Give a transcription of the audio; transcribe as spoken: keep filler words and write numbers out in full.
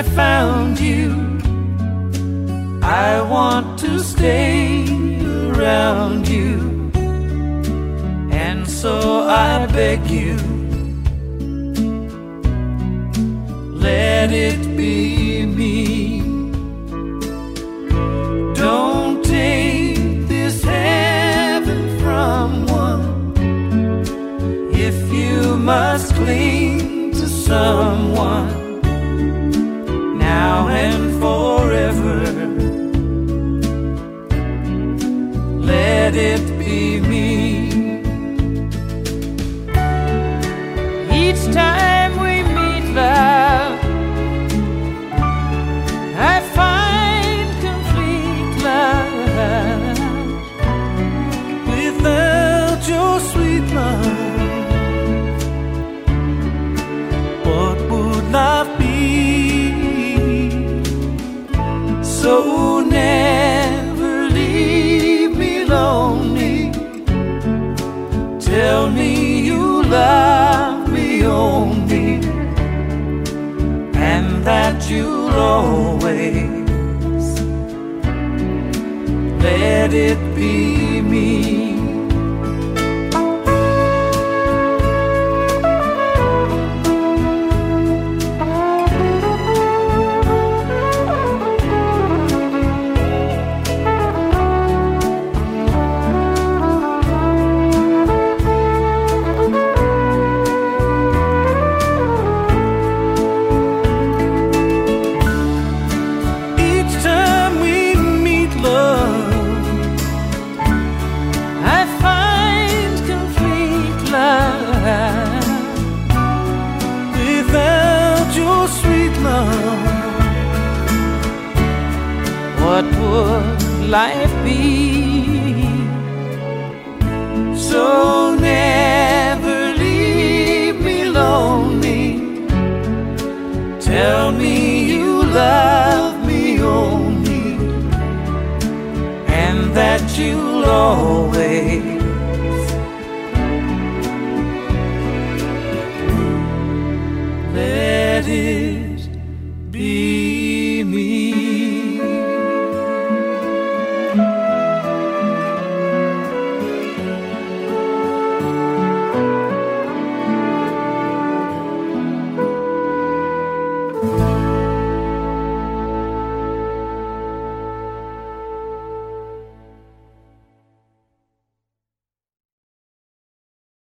I found you, I want to stay around you, and so I beg you, let it be me. Don't take this heaven from one. If you must cling to someone now and forever, let it be me. Each time we meet, love, I find complete love. Without your sweet love, what would life be? So never leave me lonely. Tell me you love me only, and that you'll always let it be me. Without your sweet love, what would life be? So never leave me lonely. Tell me you love me only, and that you'll always let it be.